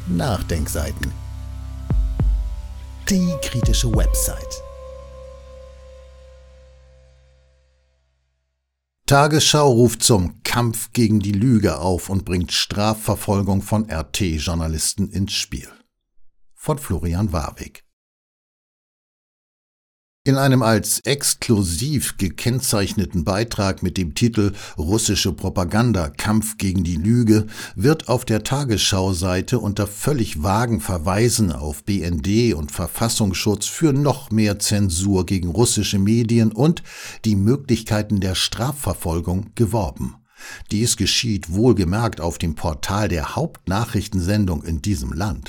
Nachdenkseiten. Die kritische Website. Tagesschau ruft zum Kampf gegen die Lüge auf und bringt Strafverfolgung von RT-Journalisten ins Spiel. Von Florian Warwick. In einem als exklusiv gekennzeichneten Beitrag mit dem Titel »Russische Propaganda – Kampf gegen die Lüge« wird auf der Tagesschau-Seite unter völlig vagen Verweisen auf BND und Verfassungsschutz für noch mehr Zensur gegen russische Medien und die Möglichkeiten der Strafverfolgung geworben. Dies geschieht wohlgemerkt auf dem Portal der Hauptnachrichtensendung in diesem Land.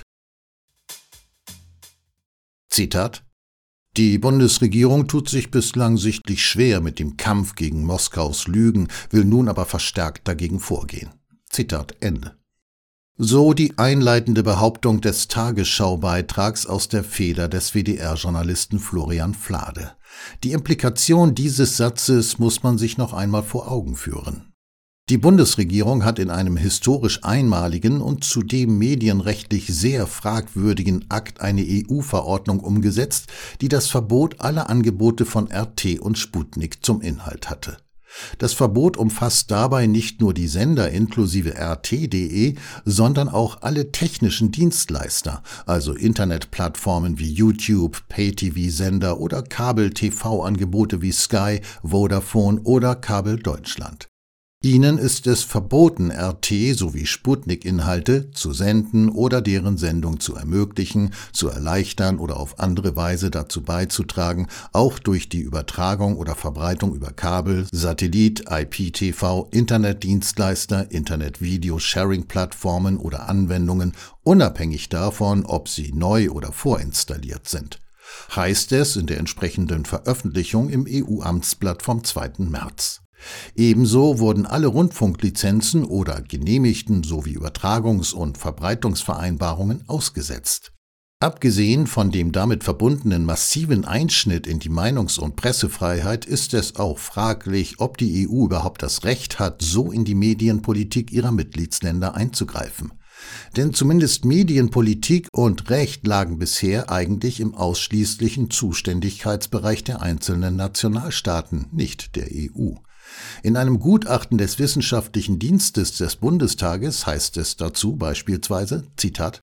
Zitat: Die Bundesregierung tut sich bislang sichtlich schwer mit dem Kampf gegen Moskaus Lügen, will nun aber verstärkt dagegen vorgehen. Zitat Ende. So die einleitende Behauptung des Tagesschau-Beitrags aus der Feder des WDR-Journalisten Florian Flade. Die Implikation dieses Satzes muss man sich noch einmal vor Augen führen. Die Bundesregierung hat in einem historisch einmaligen und zudem medienrechtlich sehr fragwürdigen Akt eine EU-Verordnung umgesetzt, die das Verbot aller Angebote von RT und Sputnik zum Inhalt hatte. Das Verbot umfasst dabei nicht nur die Sender inklusive RT.de, sondern auch alle technischen Dienstleister, also Internetplattformen wie YouTube, Pay-TV-Sender oder Kabel-TV-Angebote wie Sky, Vodafone oder Kabel Deutschland. Ihnen ist es verboten, RT sowie Sputnik-Inhalte zu senden oder deren Sendung zu ermöglichen, zu erleichtern oder auf andere Weise dazu beizutragen, auch durch die Übertragung oder Verbreitung über Kabel, Satellit, IPTV, Internetdienstleister, Internet-Video-Sharing-Plattformen oder Anwendungen, unabhängig davon, ob sie neu oder vorinstalliert sind. Heißt es in der entsprechenden Veröffentlichung im EU-Amtsblatt vom 2. März. Ebenso wurden alle Rundfunklizenzen oder genehmigten sowie Übertragungs- und Verbreitungsvereinbarungen ausgesetzt. Abgesehen von dem damit verbundenen massiven Einschnitt in die Meinungs- und Pressefreiheit ist es auch fraglich, ob die EU überhaupt das Recht hat, so in die Medienpolitik ihrer Mitgliedsländer einzugreifen. Denn zumindest Medienpolitik und Recht lagen bisher eigentlich im ausschließlichen Zuständigkeitsbereich der einzelnen Nationalstaaten, nicht der EU. In einem Gutachten des Wissenschaftlichen Dienstes des Bundestages heißt es dazu beispielsweise, Zitat: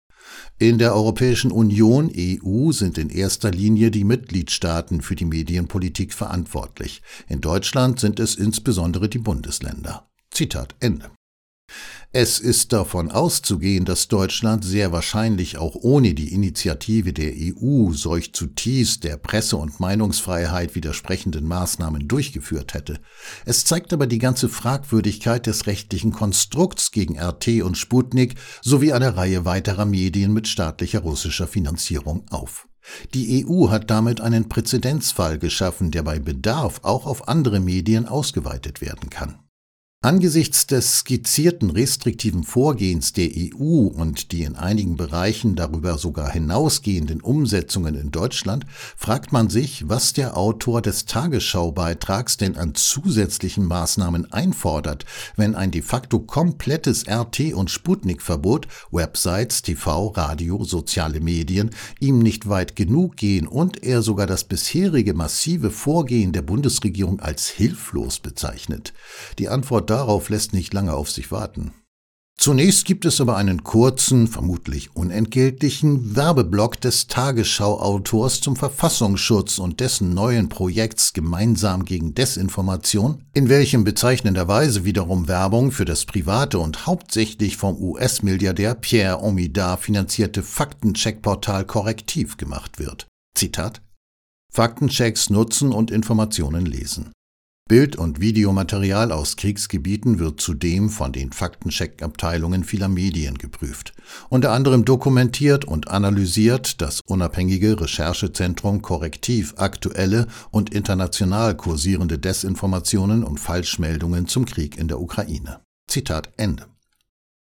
In der Europäischen Union (EU) sind in erster Linie die Mitgliedstaaten für die Medienpolitik verantwortlich. In Deutschland sind es insbesondere die Bundesländer. Zitat Ende. Es ist davon auszugehen, dass Deutschland sehr wahrscheinlich auch ohne die Initiative der EU solch zutiefst der Presse- und Meinungsfreiheit widersprechenden Maßnahmen durchgeführt hätte. Es zeigt aber die ganze Fragwürdigkeit des rechtlichen Konstrukts gegen RT und Sputnik sowie eine Reihe weiterer Medien mit staatlicher russischer Finanzierung auf. Die EU hat damit einen Präzedenzfall geschaffen, der bei Bedarf auch auf andere Medien ausgeweitet werden kann. Angesichts des skizzierten restriktiven Vorgehens der EU und die in einigen Bereichen darüber sogar hinausgehenden Umsetzungen in Deutschland fragt man sich, was der Autor des Tagesschau-Beitrags denn an zusätzlichen Maßnahmen einfordert, wenn ein de facto komplettes RT- und Sputnik-Verbot, Websites, TV, Radio, soziale Medien ihm nicht weit genug gehen und er sogar das bisherige massive Vorgehen der Bundesregierung als hilflos bezeichnet. Die Antwort darauf lässt nicht lange auf sich warten. Zunächst gibt es aber einen kurzen, vermutlich unentgeltlichen Werbeblock des Tagesschau-Autors zum Verfassungsschutz und dessen neuen Projekts Gemeinsam gegen Desinformation, in welchem bezeichnenderweise wiederum Werbung für das private und hauptsächlich vom US-Milliardär Pierre Omidyar finanzierte Faktencheck-Portal Correctiv gemacht wird. Zitat: Faktenchecks nutzen und Informationen lesen. Bild- und Videomaterial aus Kriegsgebieten wird zudem von den Faktencheck-Abteilungen vieler Medien geprüft. Unter anderem dokumentiert und analysiert das unabhängige Recherchezentrum Correctiv aktuelle und international kursierende Desinformationen und Falschmeldungen zum Krieg in der Ukraine. Zitat Ende.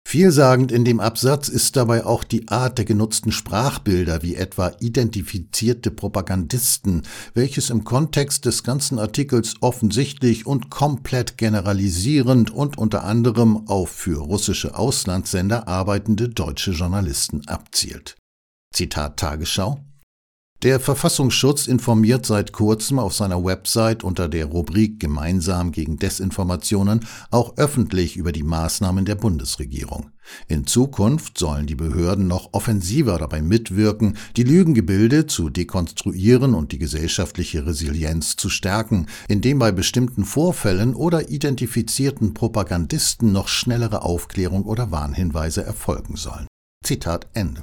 Vielsagend in dem Absatz ist dabei auch die Art der genutzten Sprachbilder, wie etwa identifizierte Propagandisten, welches im Kontext des ganzen Artikels offensichtlich und komplett generalisierend und unter anderem auf für russische Auslandssender arbeitende deutsche Journalisten abzielt. Zitat Tagesschau: Der Verfassungsschutz informiert seit kurzem auf seiner Website unter der Rubrik Gemeinsam gegen Desinformationen auch öffentlich über die Maßnahmen der Bundesregierung. In Zukunft sollen die Behörden noch offensiver dabei mitwirken, die Lügengebilde zu dekonstruieren und die gesellschaftliche Resilienz zu stärken, indem bei bestimmten Vorfällen oder identifizierten Propagandisten noch schnellere Aufklärung oder Warnhinweise erfolgen sollen. Zitat Ende.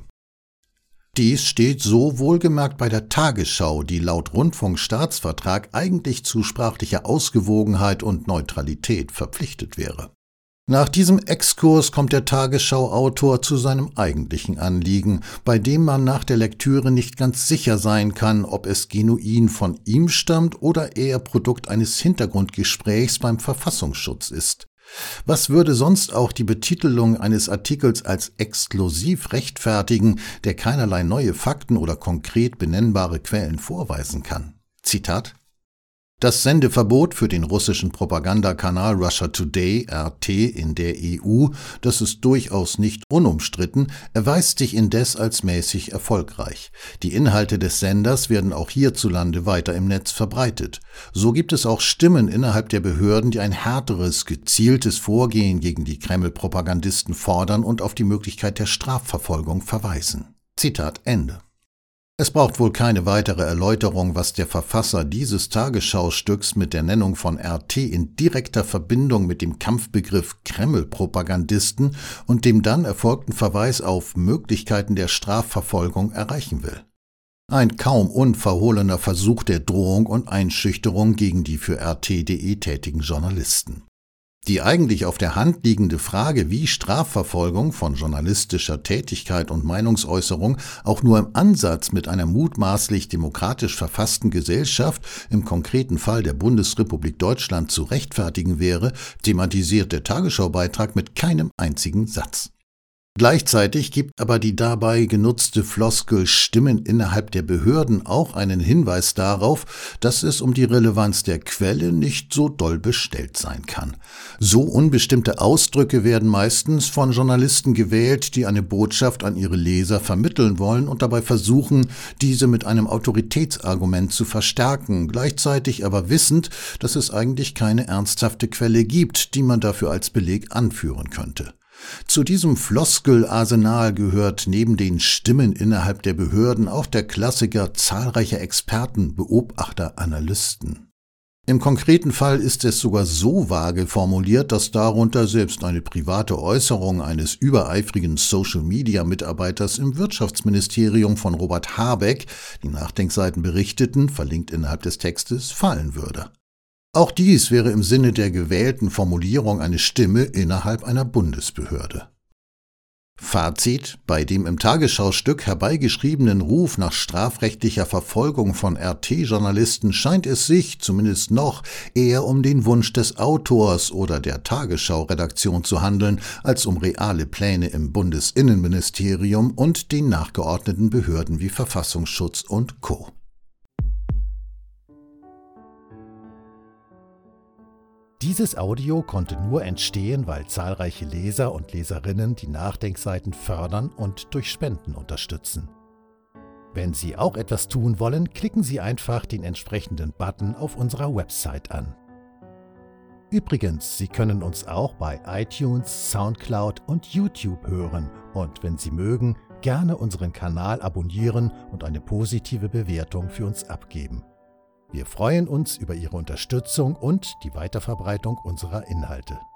Dies steht so wohlgemerkt bei der Tagesschau, die laut Rundfunkstaatsvertrag eigentlich zu sprachlicher Ausgewogenheit und Neutralität verpflichtet wäre. Nach diesem Exkurs kommt der Tagesschau-Autor zu seinem eigentlichen Anliegen, bei dem man nach der Lektüre nicht ganz sicher sein kann, ob es genuin von ihm stammt oder eher Produkt eines Hintergrundgesprächs beim Verfassungsschutz ist. Was würde sonst auch die Betitelung eines Artikels als exklusiv rechtfertigen, der keinerlei neue Fakten oder konkret benennbare Quellen vorweisen kann? Zitat: Das Sendeverbot für den russischen Propagandakanal Russia Today, RT, in der EU, das ist durchaus nicht unumstritten, erweist sich indes als mäßig erfolgreich. Die Inhalte des Senders werden auch hierzulande weiter im Netz verbreitet. So gibt es auch Stimmen innerhalb der Behörden, die ein härteres, gezieltes Vorgehen gegen die Kreml-Propagandisten fordern und auf die Möglichkeit der Strafverfolgung verweisen. Zitat Ende. Es braucht wohl keine weitere Erläuterung, was der Verfasser dieses Tagesschau-Stücks mit der Nennung von RT in direkter Verbindung mit dem Kampfbegriff Kreml-Propagandisten und dem dann erfolgten Verweis auf Möglichkeiten der Strafverfolgung erreichen will. Ein kaum unverhohlener Versuch der Drohung und Einschüchterung gegen die für RT.de tätigen Journalisten. Die eigentlich auf der Hand liegende Frage, wie Strafverfolgung von journalistischer Tätigkeit und Meinungsäußerung auch nur im Ansatz mit einer mutmaßlich demokratisch verfassten Gesellschaft, im konkreten Fall der Bundesrepublik Deutschland, zu rechtfertigen wäre, thematisiert der Tagesschaubeitrag mit keinem einzigen Satz. Gleichzeitig gibt aber die dabei genutzte Floskel Stimmen innerhalb der Behörden auch einen Hinweis darauf, dass es um die Relevanz der Quelle nicht so doll bestellt sein kann. So unbestimmte Ausdrücke werden meistens von Journalisten gewählt, die eine Botschaft an ihre Leser vermitteln wollen und dabei versuchen, diese mit einem Autoritätsargument zu verstärken, gleichzeitig aber wissend, dass es eigentlich keine ernsthafte Quelle gibt, die man dafür als Beleg anführen könnte. Zu diesem Floskelarsenal gehört neben den Stimmen innerhalb der Behörden auch der Klassiker zahlreicher Experten, Beobachter, Analysten. Im konkreten Fall ist es sogar so vage formuliert, dass darunter selbst eine private Äußerung eines übereifrigen Social-Media-Mitarbeiters im Wirtschaftsministerium von Robert Habeck, die Nachdenkseiten berichteten, verlinkt innerhalb des Textes, fallen würde. Auch dies wäre im Sinne der gewählten Formulierung eine Stimme innerhalb einer Bundesbehörde. Fazit: Bei dem im Tagesschau-Stück herbeigeschriebenen Ruf nach strafrechtlicher Verfolgung von RT-Journalisten scheint es sich, zumindest noch, eher um den Wunsch des Autors oder der Tagesschau-Redaktion zu handeln, als um reale Pläne im Bundesinnenministerium und den nachgeordneten Behörden wie Verfassungsschutz und Co. Dieses Audio konnte nur entstehen, weil zahlreiche Leser und Leserinnen die Nachdenkseiten fördern und durch Spenden unterstützen. Wenn Sie auch etwas tun wollen, klicken Sie einfach den entsprechenden Button auf unserer Website an. Übrigens, Sie können uns auch bei iTunes, Soundcloud und YouTube hören und, wenn Sie mögen, gerne unseren Kanal abonnieren und eine positive Bewertung für uns abgeben. Wir freuen uns über Ihre Unterstützung und die Weiterverbreitung unserer Inhalte.